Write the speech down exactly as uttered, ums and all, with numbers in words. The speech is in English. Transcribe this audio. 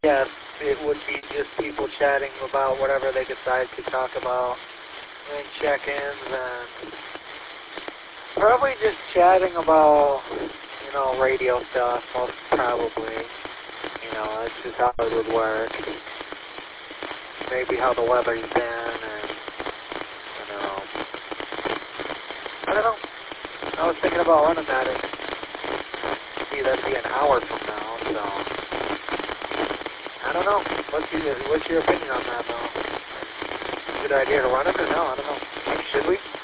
yes, it would be just people chatting about whatever they decide to talk about, and check-ins, and probably just chatting about, you know, radio stuff, most probably. You know, that's just how it would work. Maybe how the weather's been, and, you know, I don't know. I was thinking about running that, and see, that'd be an hour from now, so, I don't know. What's your, what's your opinion on that, though? Good idea to run it, or no? I don't know. Should we?